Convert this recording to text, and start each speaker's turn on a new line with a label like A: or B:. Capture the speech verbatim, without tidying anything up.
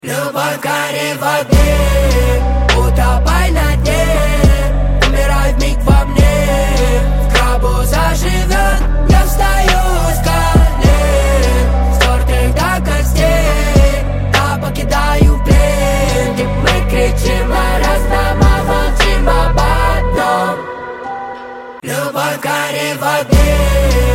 A: Любовь гори в огне, утопай на дне, умирай вмиг во мне, в гробу заживет. Я встаю с колен, стертых до костей, я покидаю плен, где мы кричим о разном, а молчим об одном. Любовь гори в огне.